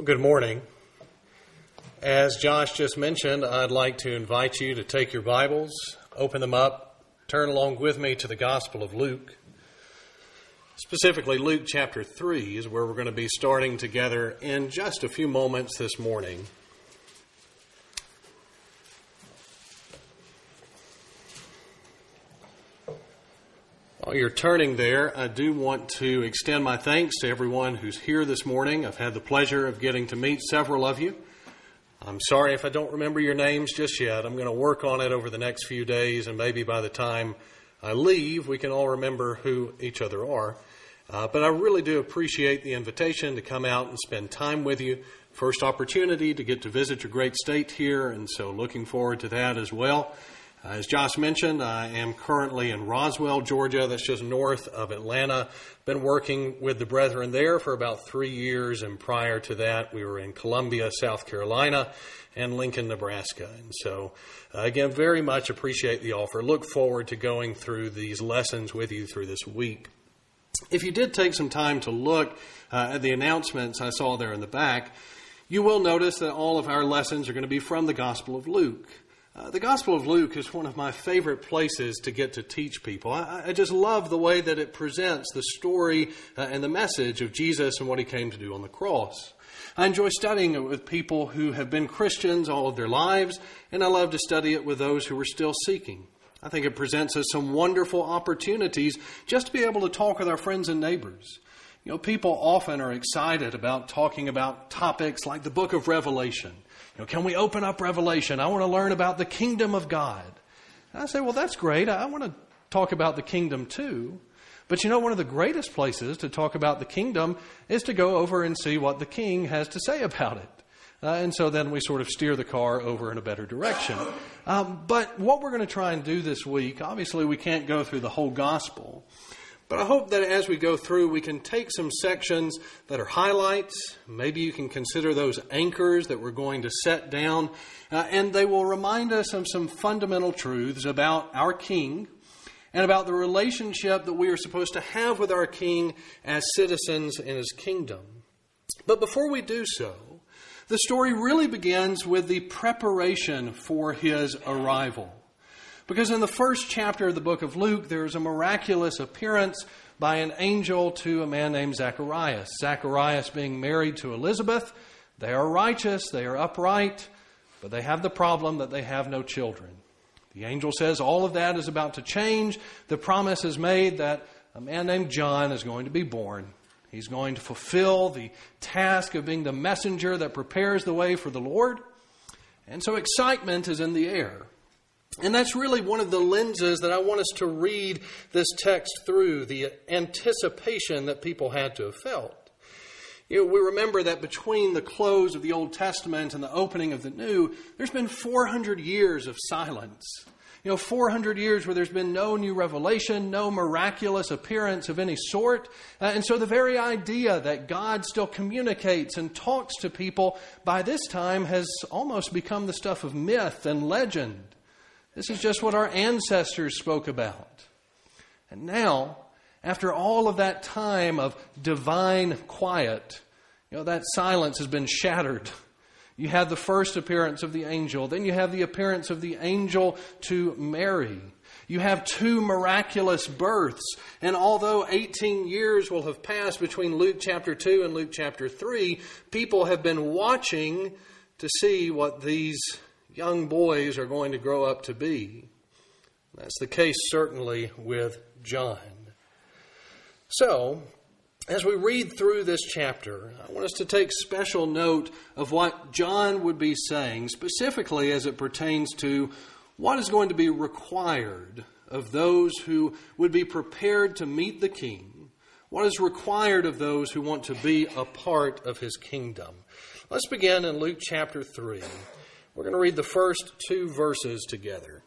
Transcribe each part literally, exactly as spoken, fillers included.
Well, good morning. As Josh just mentioned, I'd like to invite you to take your Bibles, open them up, turn along with me to the Gospel of Luke. Specifically, Luke chapter three is where we're going to be starting together in just a few moments this morning. While you're turning there, I do want to extend my thanks to everyone who's here this morning. I've had the pleasure of getting to meet several of you. I'm sorry if I don't remember your names just yet. I'm going to work on it over the next few days, and maybe by the time I leave, we can all remember who each other are. Uh, but I really do appreciate the invitation to come out and spend time with you. First opportunity to get to visit your great state here, and so looking forward to that as well. Uh, as Josh mentioned, I am currently in Roswell, Georgia. That's just north of Atlanta. Been working with the brethren there for about three years, and prior to that, we were in Columbia, South Carolina, and Lincoln, Nebraska. And so, uh, again, very much appreciate the offer. Look forward to going through these lessons with you through this week. If you did take some time to look uh, at the announcements I saw there in the back, you will notice that all of our lessons are going to be from the Gospel of Luke. Uh, the Gospel of Luke is one of my favorite places to get to teach people. I, I just love the way that it presents the story uh, and the message of Jesus and what he came to do on the cross. I enjoy studying it with people who have been Christians all of their lives, and I love to study it with those who are still seeking. I think it presents us some wonderful opportunities just to be able to talk with our friends and neighbors. You know, people often are excited about talking about topics like the book of Revelation. You know, can we open up Revelation? I want to learn about the kingdom of God. And I say, well, that's great. I want to talk about the kingdom too. But you know, one of the greatest places to talk about the kingdom is to go over and see what the king has to say about it. Uh, and so then we sort of steer the car over in a better direction. Um, but what we're going to try and do this week, obviously we can't go through the whole gospel. But I hope that as we go through, we can take some sections that are highlights. Maybe you can consider those anchors that we're going to set down. Uh, and they will remind us of some fundamental truths about our King and about the relationship that we are supposed to have with our King as citizens in his kingdom. But before we do so, the story really begins with the preparation for his arrival. Because in the first chapter of the book of Luke, there's a miraculous appearance by an angel to a man named Zacharias. Zacharias being married to Elizabeth. They are righteous, they are upright, but they have the problem that they have no children. The angel says all of that is about to change. The promise is made that a man named John is going to be born. He's going to fulfill the task of being the messenger that prepares the way for the Lord. And so excitement is in the air. And that's really one of the lenses that I want us to read this text through, the anticipation that people had to have felt. You know, we remember that between the close of the Old Testament and the opening of the New, there's been four hundred years of silence. You know, four hundred years where there's been no new revelation, no miraculous appearance of any sort. Uh, and so the very idea that God still communicates and talks to people by this time has almost become the stuff of myth and legend. This is just what our ancestors spoke about. And now, after all of that time of divine quiet, you know, that silence has been shattered. You have the first appearance of the angel. Then you have the appearance of the angel to Mary. You have two miraculous births. And although eighteen years will have passed between Luke chapter two and Luke chapter three, people have been watching to see what these young boys are going to grow up to be. That's the case certainly with John. So, as we read through this chapter, I want us to take special note of what John would be saying, specifically as it pertains to what is going to be required of those who would be prepared to meet the King, what is required of those who want to be a part of his kingdom. Let's begin in Luke chapter three. We're going to read the first two verses together.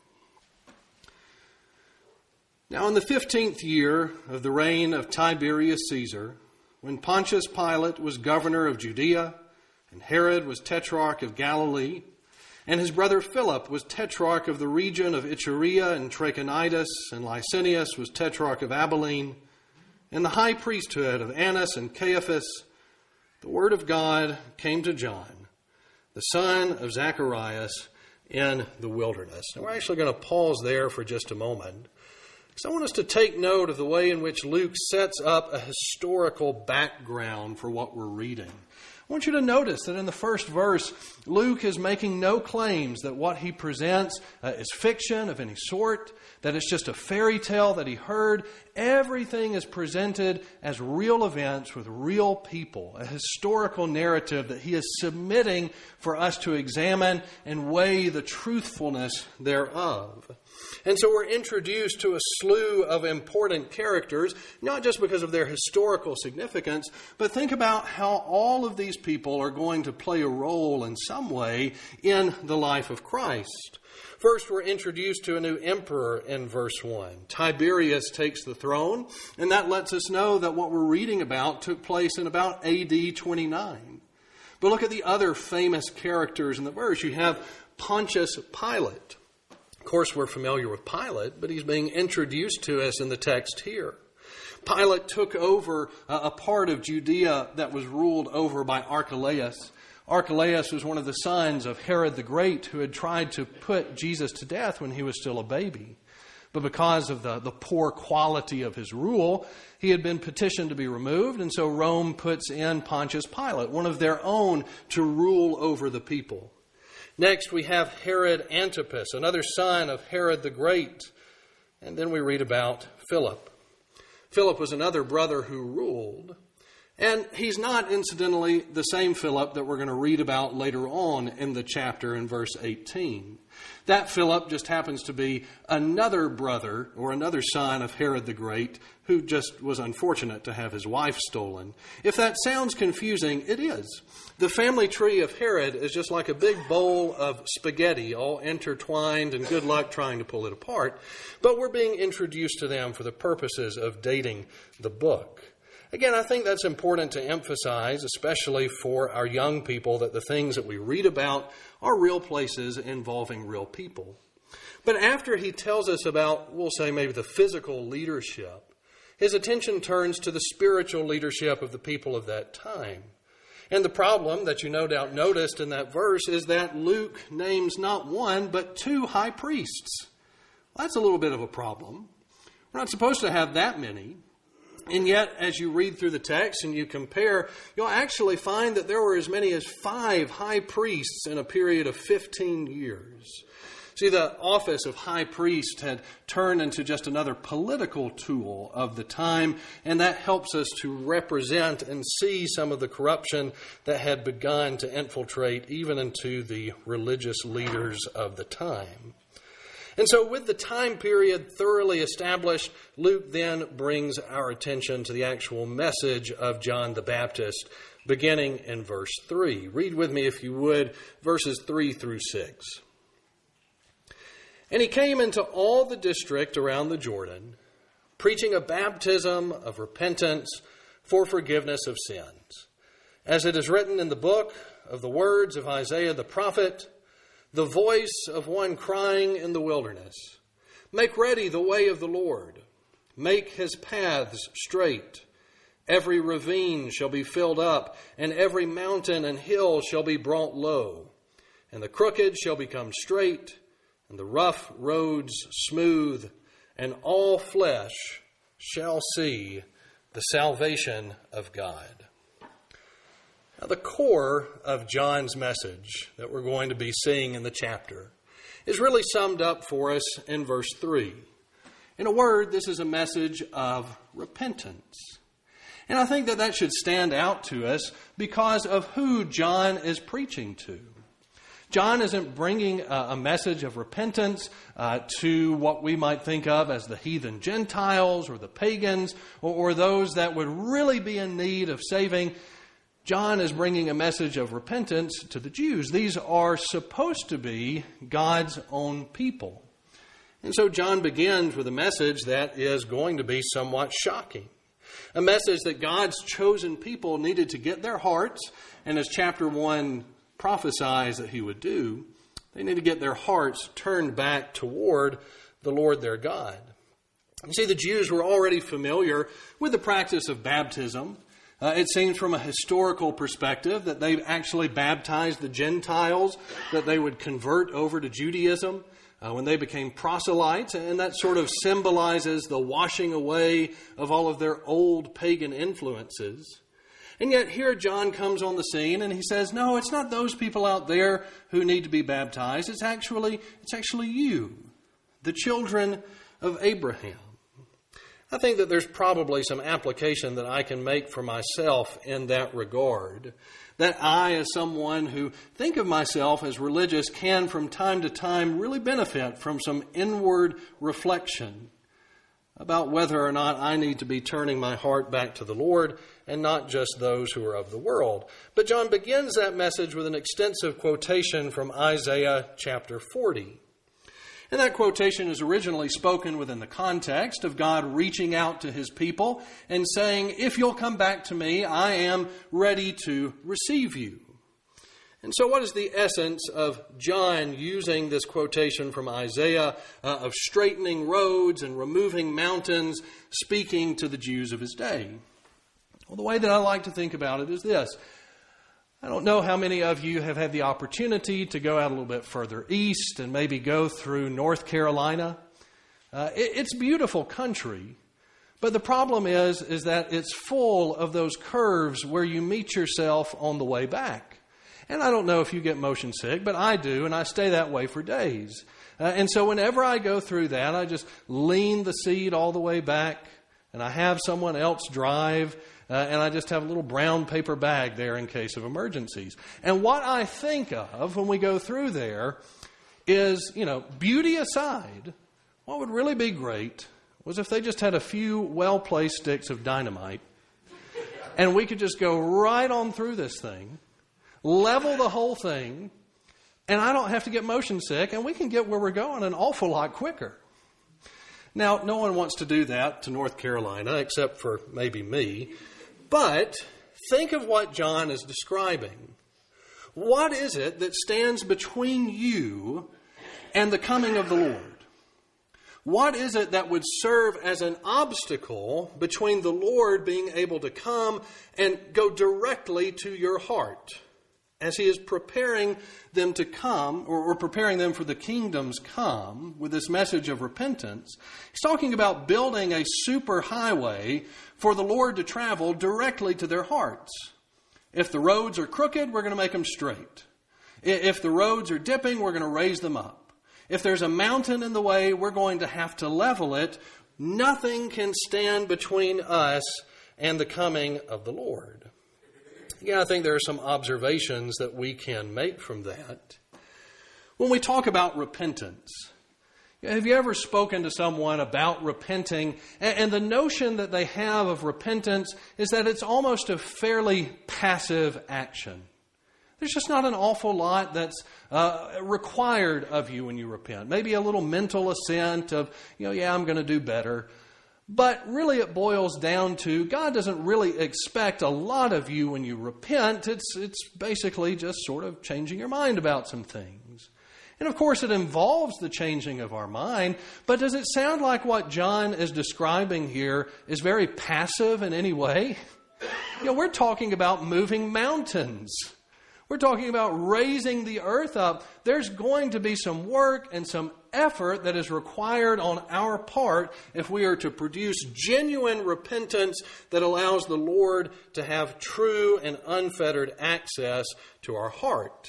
Now in the fifteenth year of the reign of Tiberius Caesar, when Pontius Pilate was governor of Judea, and Herod was tetrarch of Galilee, and his brother Philip was tetrarch of the region of Iturea and Trachonitis, and Licinius was tetrarch of Abilene, and the high priesthood of Annas and Caiaphas, the word of God came to John, the son of Zacharias, in the wilderness. And we're actually going to pause there for just a moment, because I want us to take note of the way in which Luke sets up a historical background for what we're reading. I want you to notice that in the first verse, Luke is making no claims that what he presents uh, is fiction of any sort, that it's just a fairy tale that he heard. Everything is presented as real events with real people, a historical narrative that he is submitting for us to examine and weigh the truthfulness thereof. And so we're introduced to a slew of important characters, not just because of their historical significance, but think about how all of these people are going to play a role in some way in the life of Christ. First, we're introduced to a new emperor in verse one. Tiberius takes the throne, and that lets us know that what we're reading about took place in about A D twenty-nine. But look at the other famous characters in the verse. You have Pontius Pilate. Of course, we're familiar with Pilate, but he's being introduced to us in the text here. Pilate took over a part of Judea that was ruled over by Archelaus. Archelaus was one of the sons of Herod the Great, who had tried to put Jesus to death when he was still a baby. But because of the, the poor quality of his rule, he had been petitioned to be removed, and so Rome puts in Pontius Pilate, one of their own, to rule over the people. Next, we have Herod Antipas, another son of Herod the Great. And then we read about Philip. Philip was another brother who ruled. And he's not, incidentally, the same Philip that we're going to read about later on in the chapter in verse eighteen. That Philip just happens to be another brother or another son of Herod the Great who just was unfortunate to have his wife stolen. If that sounds confusing, it is. The family tree of Herod is just like a big bowl of spaghetti, all intertwined, and good luck trying to pull it apart. But we're being introduced to them for the purposes of dating the book. Again, I think that's important to emphasize, especially for our young people, that the things that we read about are real places involving real people. But after he tells us about, we'll say maybe the physical leadership, his attention turns to the spiritual leadership of the people of that time. And the problem that you no doubt noticed in that verse is that Luke names not one, but two high priests. Well, that's a little bit of a problem. We're not supposed to have that many. And yet, as you read through the text and you compare, you'll actually find that there were as many as five high priests in a period of fifteen years. See, the office of high priest had turned into just another political tool of the time, and that helps us to represent and see some of the corruption that had begun to infiltrate even into the religious leaders of the time. And so with the time period thoroughly established, Luke then brings our attention to the actual message of John the Baptist, beginning in verse three. Read with me, if you would, verses three through six. And he came into all the district around the Jordan, preaching a baptism of repentance for forgiveness of sins. As it is written in the book of the words of Isaiah the prophet, the voice of one crying in the wilderness, make ready the way of the Lord, make his paths straight. Every ravine shall be filled up, and every mountain and hill shall be brought low, and the crooked shall become straight, and the rough roads smooth, and all flesh shall see the salvation of God. Now, the core of John's message that we're going to be seeing in the chapter is really summed up for us in verse three. In a word, this is a message of repentance. And I think that that should stand out to us because of who John is preaching to. John isn't bringing a, a message of repentance uh, to what we might think of as the heathen Gentiles or the pagans or, or those that would really be in need of saving. John is bringing a message of repentance to the Jews. These are supposed to be God's own people. And so John begins with a message that is going to be somewhat shocking. A message that God's chosen people needed to get their hearts, and as chapter one prophesies that he would do, they need to get their hearts turned back toward the Lord their God. You see, the Jews were already familiar with the practice of baptism. Uh, it seems from a historical perspective that they actually baptized the Gentiles, that they would convert over to Judaism uh, when they became proselytes, and that sort of symbolizes the washing away of all of their old pagan influences. And yet here John comes on the scene and he says, no, it's not those people out there who need to be baptized. It's actually, it's actually you, the children of Abraham. I think that there's probably some application that I can make for myself in that regard. That I, as someone who think of myself as religious, can from time to time really benefit from some inward reflection about whether or not I need to be turning my heart back to the Lord and not just those who are of the world. But John begins that message with an extensive quotation from Isaiah chapter forty. And that quotation is originally spoken within the context of God reaching out to his people and saying, if you'll come back to me, I am ready to receive you. And so what is the essence of John using this quotation from Isaiah uh, of straightening roads and removing mountains, speaking to the Jews of his day? Well, the way that I like to think about it is this. I don't know how many of you have had the opportunity to go out a little bit further east and maybe go through North Carolina. Uh, it, it's beautiful country, but the problem is, is that it's full of those curves where you meet yourself on the way back. And I don't know if you get motion sick, but I do, and I stay that way for days. Uh, and so whenever I go through that, I just lean the seat all the way back, and I have someone else drive, uh, and I just have a little brown paper bag there in case of emergencies. And what I think of when we go through there is, you know, beauty aside, what would really be great was if they just had a few well-placed sticks of dynamite, and we could just go right on through this thing, level the whole thing, and I don't have to get motion sick, and we can get where we're going an awful lot quicker. Now, no one wants to do that to North Carolina, except for maybe me. But think of what John is describing. What is it that stands between you and the coming of the Lord? What is it that would serve as an obstacle between the Lord being able to come and go directly to your heart as he is preparing them to come, or, or preparing them for the kingdom's come with this message of repentance? He's talking about building a super highway for the Lord to travel directly to their hearts. If the roads are crooked, we're going to make them straight. If the roads are dipping, we're going to raise them up. If there's a mountain in the way, we're going to have to level it. Nothing can stand between us and the coming of the Lord. Yeah, I think there are some observations that we can make from that. When we talk about repentance, have you ever spoken to someone about repenting? And the notion that they have of repentance is that it's almost a fairly passive action. There's just not an awful lot that's uh, required of you when you repent. Maybe a little mental assent of, you know, yeah, I'm going to do better. But really it boils down to God doesn't really expect a lot of you when you repent. It's, it's basically just sort of changing your mind about some things. And of course it involves the changing of our mind. But does it sound like what John is describing here is very passive in any way? You know, we're talking about moving mountains. We're talking about raising the earth up. There's going to be some work and some effort that is required on our part if we are to produce genuine repentance that allows the Lord to have true and unfettered access to our heart.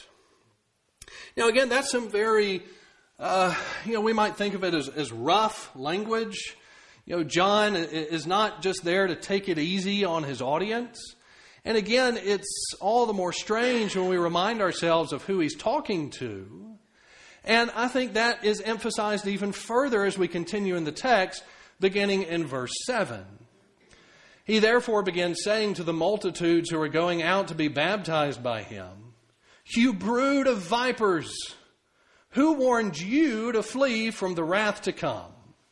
Now, again, that's some very, uh, you know, we might think of it as, as rough language. You know, John is not just there to take it easy on his audience. And again, it's all the more strange when we remind ourselves of who he's talking to. And I think that is emphasized even further as we continue in the text, beginning in verse seven. He therefore began saying to the multitudes who were going out to be baptized by him, "You brood of vipers, who warned you to flee from the wrath to come?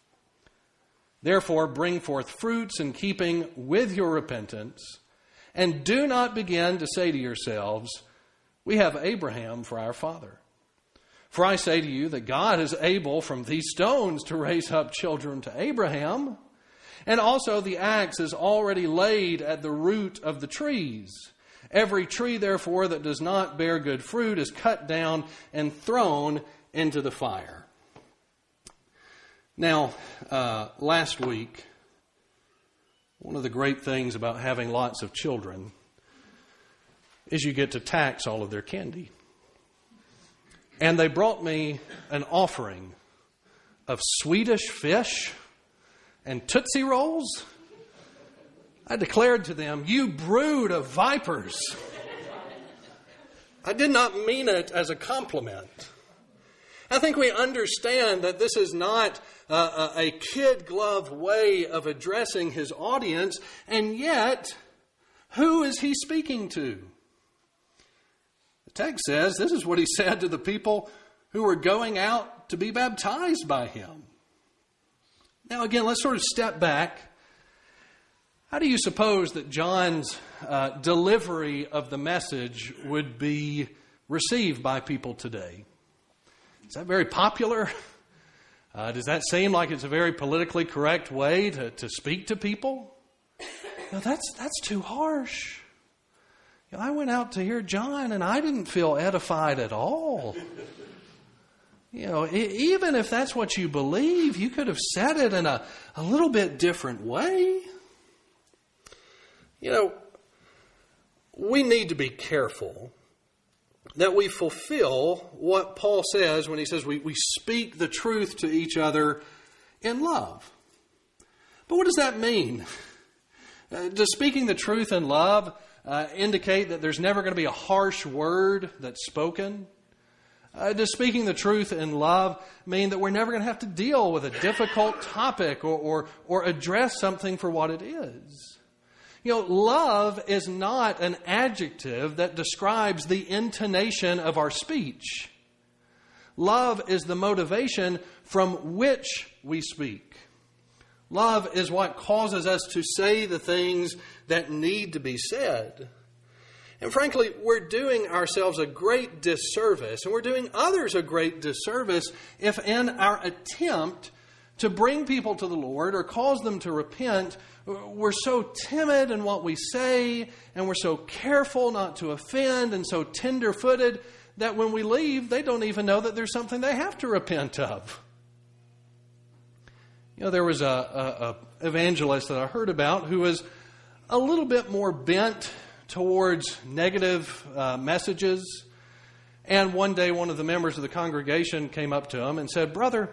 Therefore bring forth fruits in keeping with your repentance, and do not begin to say to yourselves, 'We have Abraham for our father.' For I say to you that God is able from these stones to raise up children to Abraham. And also the axe is already laid at the root of the trees. Every tree, therefore, that does not bear good fruit is cut down and thrown into the fire. Now, uh, last week, one of the great things about having lots of children is you get to tax all of their candy. And they brought me an offering of Swedish fish and Tootsie Rolls. I declared to them, "You brood of vipers." I did not mean it as a compliment. I think we understand that this is not uh, a kid glove way of addressing his audience, and yet, who is he speaking to? The text says this is what he said to the people who were going out to be baptized by him. Now again, let's sort of step back. How do you suppose that John's uh, delivery of the message would be received by people today? Is that very popular? Uh, does that seem like it's a very politically correct way to, to speak to people? No, that's that's too harsh. You know, I went out to hear John and I didn't feel edified at all. You know, even if that's what you believe, you could have said it in a, a little bit different way. You know, we need to be careful that we fulfill what Paul says when he says we, we speak the truth to each other in love. But what does that mean? Uh, does speaking the truth in love uh, indicate that there's never going to be a harsh word that's spoken? Uh, does speaking the truth in love mean that we're never going to have to deal with a difficult topic or, or, or address something for what it is? You know, love is not an adjective that describes the intonation of our speech. Love is the motivation from which we speak. Love is what causes us to say the things that need to be said. And frankly, we're doing ourselves a great disservice, and we're doing others a great disservice if in our attempt to bring people to the Lord or cause them to repent, we're so timid in what we say, and we're so careful not to offend, and so tender-footed that when we leave, they don't even know that there's something they have to repent of. You know, there was a, a, a evangelist that I heard about who was a little bit more bent towards negative uh, messages. And one day, one of the members of the congregation came up to him and said, "Brother,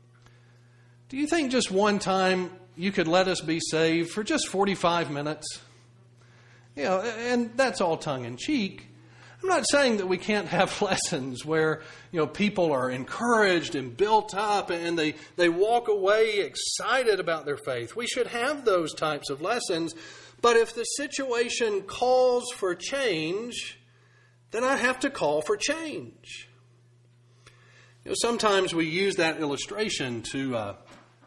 do you think just one time you could let us be saved for just forty-five minutes? You know, and that's all tongue in cheek. I'm not saying that we can't have lessons where, you know, people are encouraged and built up and they, they walk away excited about their faith. We should have those types of lessons. But if the situation calls for change, then I have to call for change." You know, sometimes we use that illustration to uh,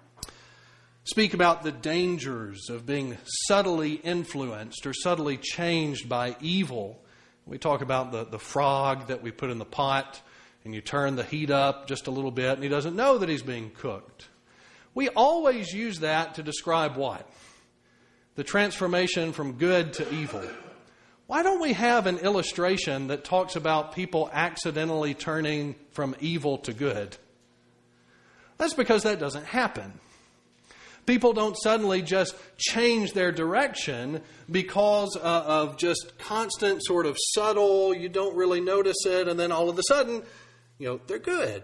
speak about the dangers of being subtly influenced or subtly changed by evil. We talk about the, the frog that we put in the pot, and you turn the heat up just a little bit, and he doesn't know that he's being cooked. We always use that to describe what? The transformation from good to evil. Why don't we have an illustration that talks about people accidentally turning from evil to good? That's because that doesn't happen. People don't suddenly just change their direction because uh, of just constant sort of subtle, you don't really notice it, and then all of a sudden, you know, they're good.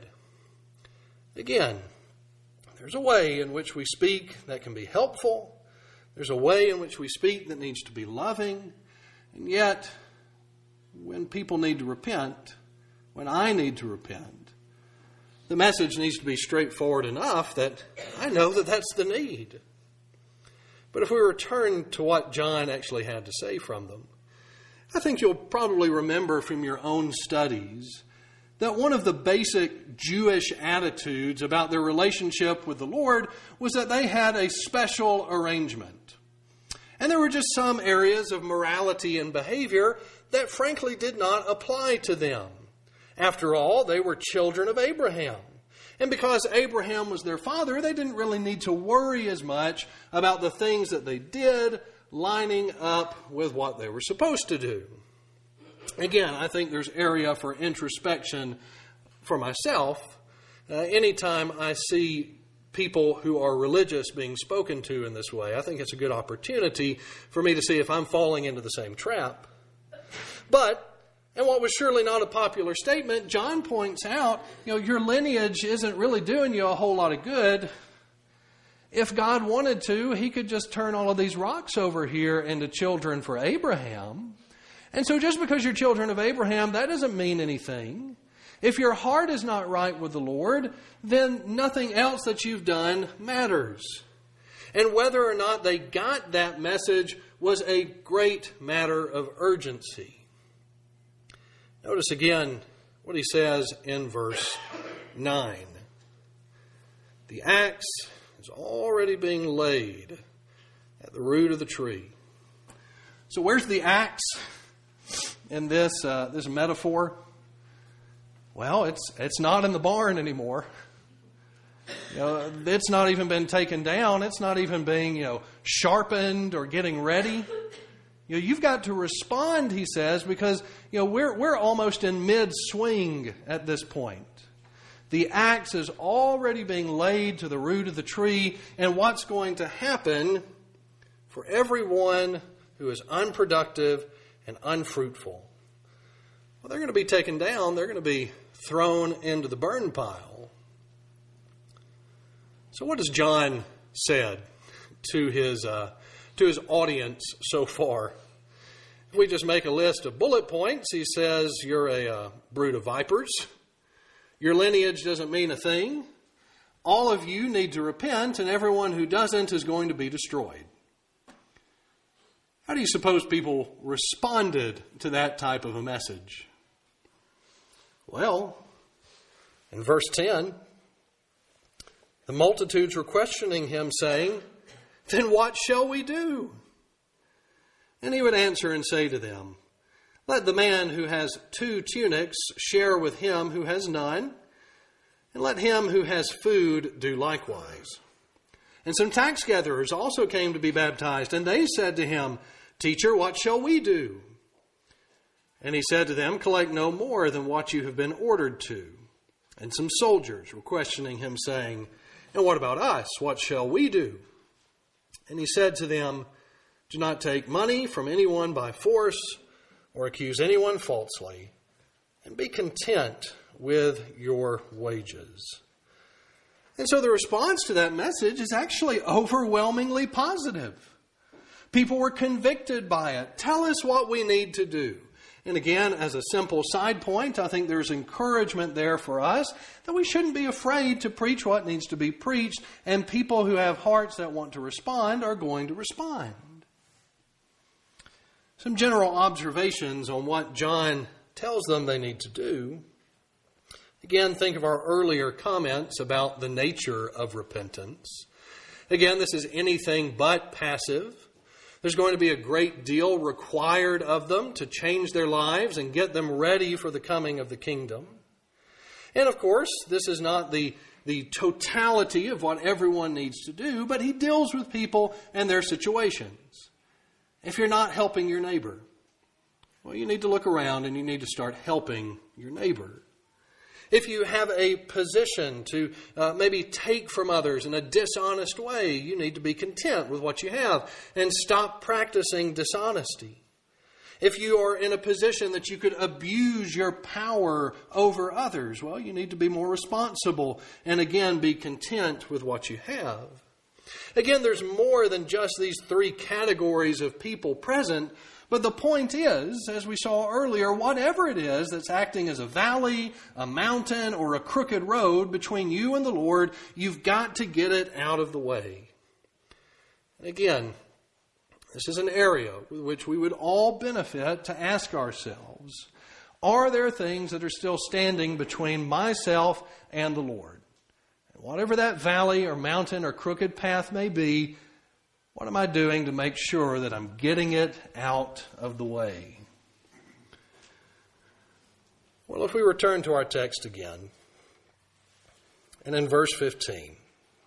Again, there's a way in which we speak that can be helpful. There's a way in which we speak that needs to be loving. And yet, when people need to repent, when I need to repent, the message needs to be straightforward enough that I know that that's the need. But if we return to what John actually had to say from them, I think you'll probably remember from your own studies that one of the basic Jewish attitudes about their relationship with the Lord was that they had a special arrangement. And there were just some areas of morality and behavior that frankly did not apply to them. After all, they were children of Abraham. And because Abraham was their father, they didn't really need to worry as much about the things that they did lining up with what they were supposed to do. Again, I think there's area for introspection for myself. Uh, anytime I see people who are religious being spoken to in this way, I think it's a good opportunity for me to see if I'm falling into the same trap. But, and what was surely not a popular statement, John points out, you know, your lineage isn't really doing you a whole lot of good. If God wanted to, he could just turn all of these rocks over here into children for Abraham. And so just because you're children of Abraham, that doesn't mean anything. If your heart is not right with the Lord, then nothing else that you've done matters. And whether or not they got that message was a great matter of urgency. Notice again what he says in verse nine. The axe is already being laid at the root of the tree. So where's the axe in this uh, this metaphor? Well, it's it's not in the barn anymore. You know, it's not even been taken down. It's not even being, you know, sharpened or getting ready. You know, you've got to respond, he says, because, you know, we're we're almost in mid-swing at this point. The axe is already being laid to the root of the tree, and what's going to happen for everyone who is unproductive and unfruitful? Well, they're going to be taken down. They're going to be thrown into the burn pile. So what has John said to his uh, to his audience so far? If we just make a list of bullet points, he says, you're a uh, brood of vipers. Your lineage doesn't mean a thing. All of you need to repent, and everyone who doesn't is going to be destroyed. How do you suppose people responded to that type of a message? Well, in verse ten, the multitudes were questioning him, saying, "Then what shall we do?" And he would answer and say to them, "Let the man who has two tunics share with him who has none, and let him who has food do likewise." And some tax gatherers also came to be baptized, and they said to him, "Teacher, what shall we do?" And he said to them, "Collect no more than what you have been ordered to." And some soldiers were questioning him, saying, "And what about us? What shall we do?" And he said to them, "Do not take money from anyone by force or accuse anyone falsely, and be content with your wages." And so the response to that message is actually overwhelmingly positive. People were convicted by it. Tell us what we need to do. And again, as a simple side point, I think there's encouragement there for us that we shouldn't be afraid to preach what needs to be preached, and people who have hearts that want to respond are going to respond. Some general observations on what John tells them they need to do. Again, think of our earlier comments about the nature of repentance. Again, this is anything but passive. There's going to be a great deal required of them to change their lives and get them ready for the coming of the kingdom. And of course, this is not the, the totality of what everyone needs to do, but he deals with people and their situations. If you're not helping your neighbor, well, you need to look around and you need to start helping your neighbor. If you have a position to uh, maybe take from others in a dishonest way, you need to be content with what you have and stop practicing dishonesty. If you are in a position that you could abuse your power over others, well, you need to be more responsible and again be content with what you have. Again, there's more than just these three categories of people present. But the point is, as we saw earlier, whatever it is that's acting as a valley, a mountain, or a crooked road between you and the Lord, you've got to get it out of the way. And again, this is an area with which we would all benefit to ask ourselves, are there things that are still standing between myself and the Lord? And whatever that valley or mountain or crooked path may be, what am I doing to make sure that I'm getting it out of the way? Well, if we return to our text again, and in verse fifteen.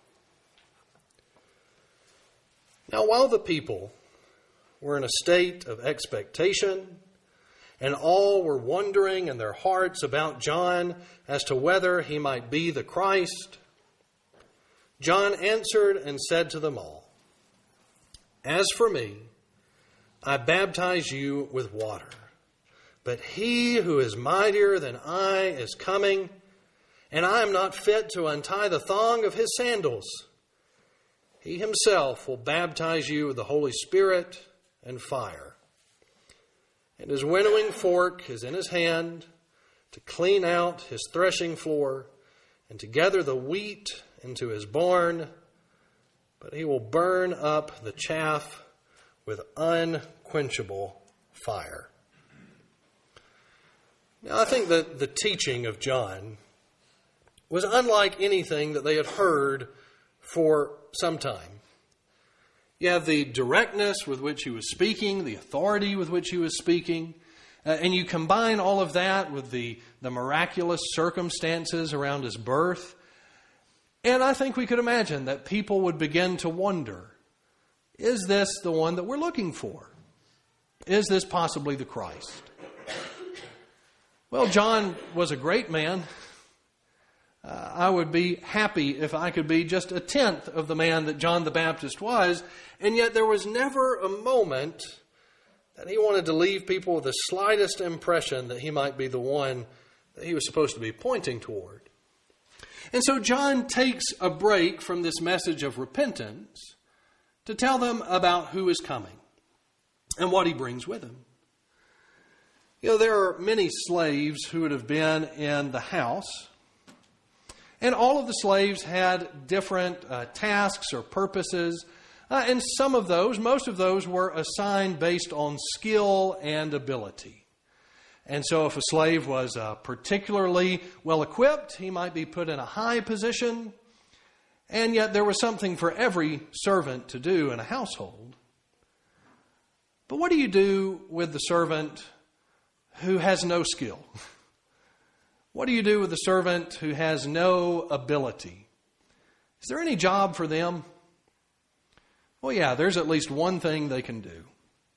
Now, while the people were in a state of expectation, and all were wondering in their hearts about John as to whether he might be the Christ, John answered and said to them all, "As for me, I baptize you with water, but he who is mightier than I is coming, and I am not fit to untie the thong of his sandals. He himself will baptize you with the Holy Spirit and fire. And his winnowing fork is in his hand to clean out his threshing floor and to gather the wheat into his barn, but he will burn up the chaff with unquenchable fire." Now, I think that the teaching of John was unlike anything that they had heard for some time. You have the directness with which he was speaking, the authority with which he was speaking, uh, and you combine all of that with the, the miraculous circumstances around his birth. And I think we could imagine that people would begin to wonder, is this the one that we're looking for? Is this possibly the Christ? Well, John was a great man. Uh, I would be happy if I could be just a tenth of the man that John the Baptist was, and yet there was never a moment that he wanted to leave people with the slightest impression that he might be the one that he was supposed to be pointing toward. And so John takes a break from this message of repentance to tell them about who is coming and what he brings with him. You know, there are many slaves who would have been in the house, and all of the slaves had different uh, tasks or purposes, uh, and some of those, most of those were assigned based on skill and ability. And so if a slave was uh, particularly well equipped, he might be put in a high position, and yet there was something for every servant to do in a household. But what do you do with the servant who has no skill? What do you do with the servant who has no ability? Is there any job for them? Well, yeah, there's at least one thing they can do.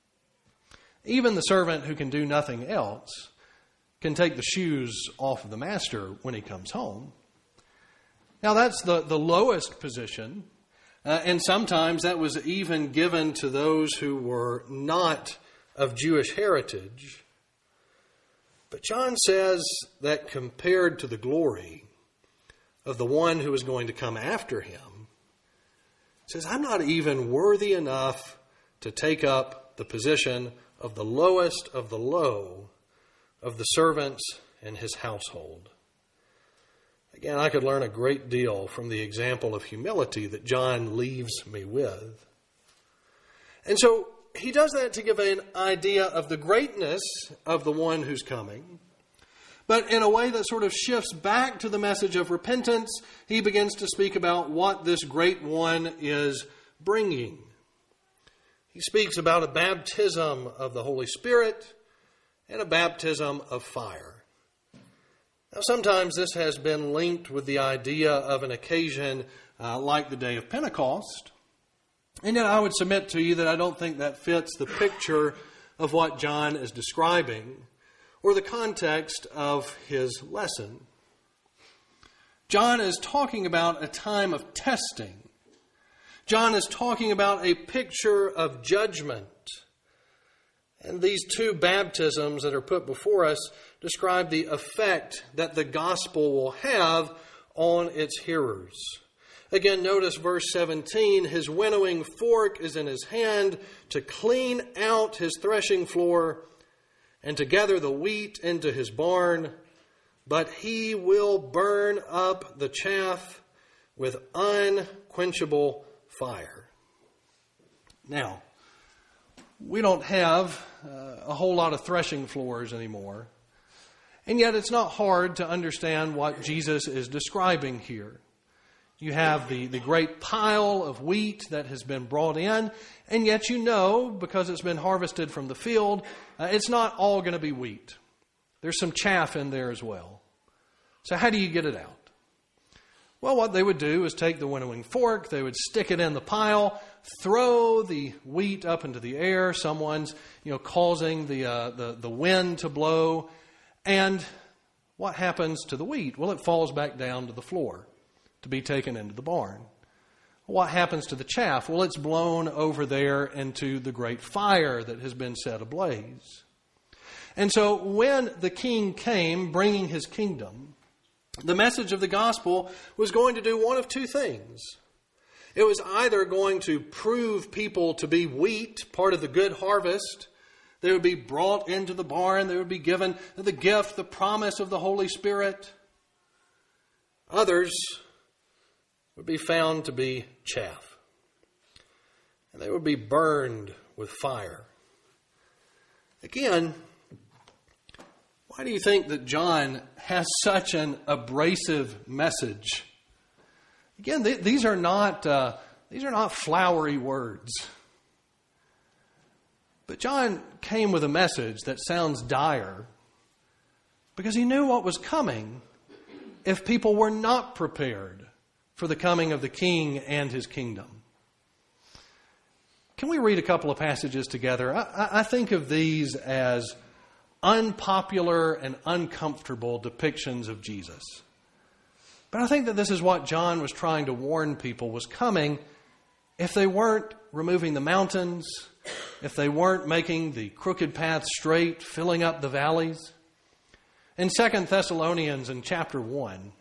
Even the servant who can do nothing else can take the shoes off of the master when he comes home. Now, that's the, the lowest position, uh, and sometimes that was even given to those who were not of Jewish heritage. But John says that compared to the glory of the one who is going to come after him, he says, I'm not even worthy enough to take up the position of the lowest of the low of the servants in his household. Again, I could learn a great deal from the example of humility that John leaves me with. And so he does that to give an idea of the greatness of the one who's coming. But in a way that sort of shifts back to the message of repentance, he begins to speak about what this great one is bringing. He speaks about a baptism of the Holy Spirit and a baptism of fire. Now, sometimes this has been linked with the idea of an occasion uh, like the day of Pentecost. And yet I would submit to you that I don't think that fits the picture of what John is describing or the context of his lesson. John is talking about a time of testing. John is talking about a picture of judgment. And these two baptisms that are put before us describe the effect that the gospel will have on its hearers. Again, notice verse seventeen, his winnowing fork is in his hand to clean out his threshing floor and to gather the wheat into his barn, but he will burn up the chaff with unquenchable fire. Now, we don't have uh, a whole lot of threshing floors anymore, and yet it's not hard to understand what Jesus is describing here. You have the, the great pile of wheat that has been brought in, and yet you know, because it's been harvested from the field, uh, it's not all going to be wheat. There's some chaff in there as well. So how do you get it out? Well, what they would do is take the winnowing fork, they would stick it in the pile, throw the wheat up into the air. Someone's, you know, causing the, uh, the, the wind to blow. And what happens to the wheat? Well, it falls back down to the floor to be taken into the barn. What happens to the chaff? Well, it's blown over there into the great fire that has been set ablaze. And so when the king came bringing his kingdom, the message of the gospel was going to do one of two things. It was either going to prove people to be wheat, part of the good harvest. They would be brought into the barn. They would be given the gift, the promise of the Holy Spirit. Others would be found to be chaff. And they would be burned with fire. Again, why do you think that John has such an abrasive message? Again, th- these are not uh, these are not flowery words. But John came with a message that sounds dire because he knew what was coming if people were not prepared for the coming of the King and his kingdom. Can we read a couple of passages together? I, I think of these as unpopular and uncomfortable depictions of Jesus. But I think that this is what John was trying to warn people was coming if they weren't removing the mountains, if they weren't making the crooked paths straight, filling up the valleys. In Second Thessalonians in chapter one,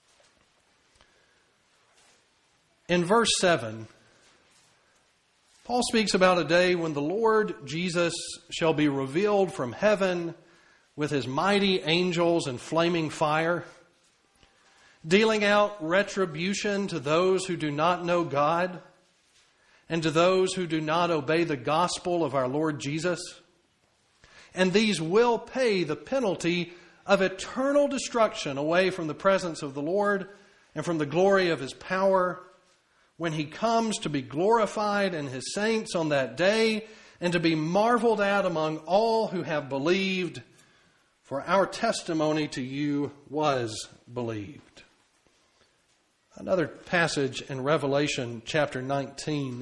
in verse seven, Paul speaks about a day when the Lord Jesus shall be revealed from heaven with his mighty angels in flaming fire, dealing out retribution to those who do not know God and to those who do not obey the gospel of our Lord Jesus. And these will pay the penalty of eternal destruction away from the presence of the Lord and from the glory of his power, when he comes to be glorified in his saints on that day and to be marveled at among all who have believed, for our testimony to you was believed. Another passage in Revelation chapter nineteen.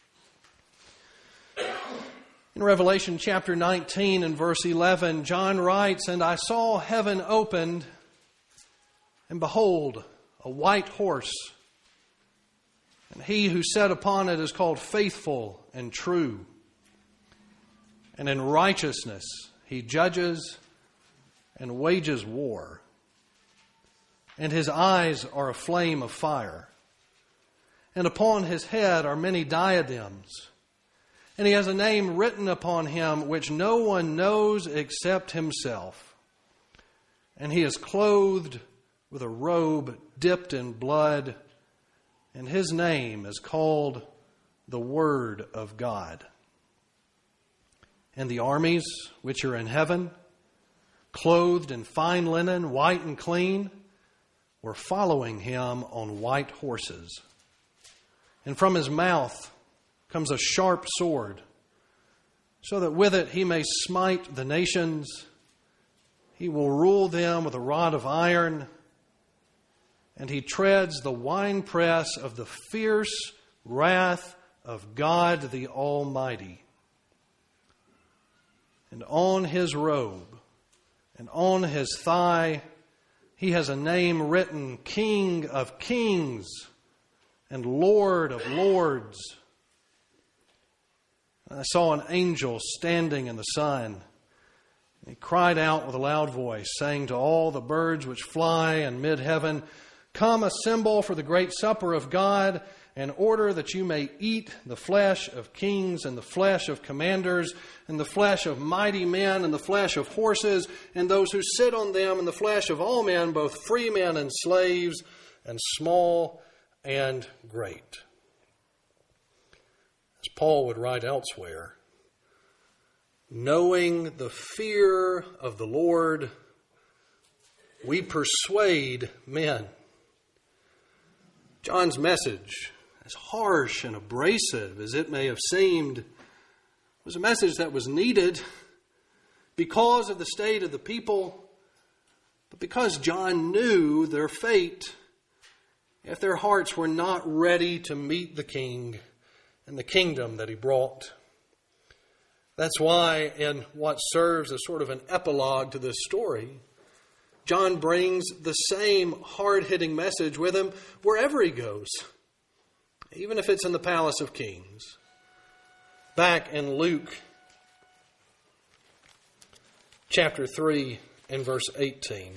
In Revelation chapter nineteen and verse eleven, John writes, "And I saw heaven opened, and behold, a white horse. And he who sat upon it is called Faithful and True. And in righteousness he judges and wages war. And his eyes are a flame of fire. And upon his head are many diadems. And he has a name written upon him which no one knows except himself. And he is clothed with a robe dipped in blood. And his name is called the Word of God. And the armies which are in heaven, clothed in fine linen, white and clean, were following him on white horses. And from his mouth comes a sharp sword, so that with it he may smite the nations. He will rule them with a rod of iron, and he treads the winepress of the fierce wrath of God the Almighty. And on his robe and on his thigh he has a name written, King of Kings and Lord of Lords. And I saw an angel standing in the sun. He cried out with a loud voice, saying to all the birds which fly in mid-heaven, Come, assemble for the great supper of God, in order that you may eat the flesh of kings and the flesh of commanders and the flesh of mighty men and the flesh of horses and those who sit on them and the flesh of all men, both free men and slaves, and small and great. As Paul would write elsewhere, knowing the fear of the Lord, we persuade men. John's message, as harsh and abrasive as it may have seemed, was a message that was needed because of the state of the people, but because John knew their fate if their hearts were not ready to meet the King and the kingdom that he brought. That's why, in what serves as sort of an epilogue to this story, John brings the same hard-hitting message with him wherever he goes, even if it's in the palace of kings. Back in Luke chapter three and verse eighteen.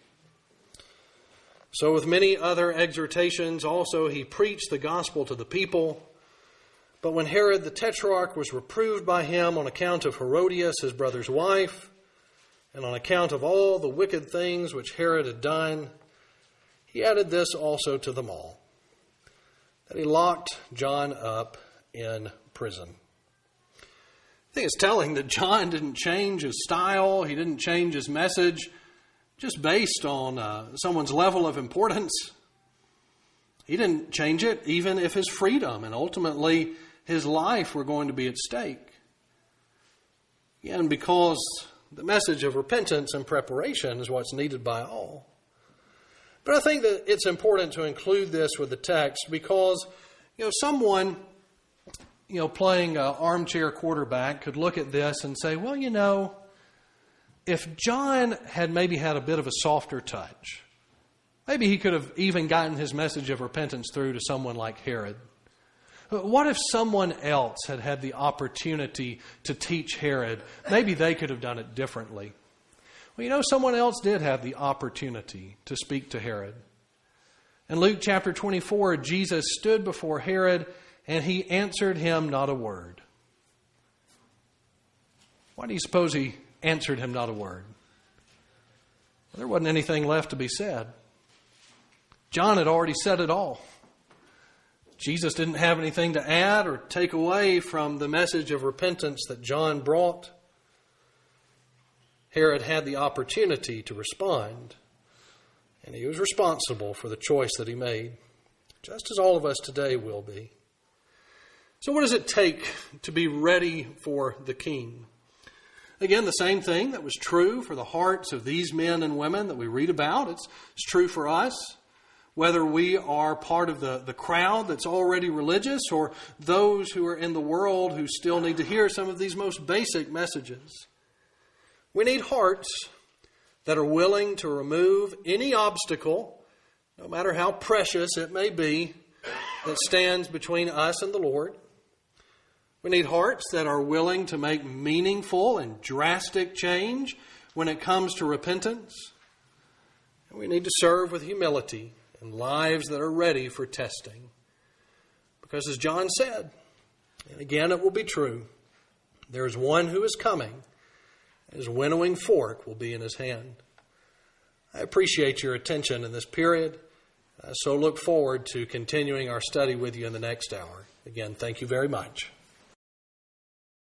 So with many other exhortations also he preached the gospel to the people. But when Herod the Tetrarch was reproved by him on account of Herodias, his brother's wife, and on account of all the wicked things which Herod had done, he added this also to them all, that he locked John up in prison. I think it's telling that John didn't change his style, he didn't change his message, just based on uh, someone's level of importance. He didn't change it even if his freedom and ultimately his life were going to be at stake. Again, because the message of repentance and preparation is what's needed by all. But I think that it's important to include this with the text because, you know, someone, you know, playing uh, armchair quarterback could look at this and say, well, you know, if John had maybe had a bit of a softer touch, maybe he could have even gotten his message of repentance through to someone like Herod. What if someone else had had the opportunity to teach Herod? Maybe they could have done it differently. Well, you know, someone else did have the opportunity to speak to Herod. In Luke chapter twenty-four, Jesus stood before Herod and he answered him not a word. Why do you suppose he answered him not a word? Well, there wasn't anything left to be said. John had already said it all. Jesus didn't have anything to add or take away from the message of repentance that John brought. Herod had the opportunity to respond, and he was responsible for the choice that he made, just as all of us today will be. So what does it take to be ready for the King? Again, the same thing that was true for the hearts of these men and women that we read about. It's, it's true for us. Whether we are part of the, the crowd that's already religious or those who are in the world who still need to hear some of these most basic messages. We need hearts that are willing to remove any obstacle, no matter how precious it may be, that stands between us and the Lord. We need hearts that are willing to make meaningful and drastic change when it comes to repentance. And we need to serve with humility and lives that are ready for testing. Because as John said, and again it will be true, there is one who is coming, and his winnowing fork will be in his hand. I appreciate your attention in this period. I so look forward to continuing our study with you in the next hour. Again, thank you very much.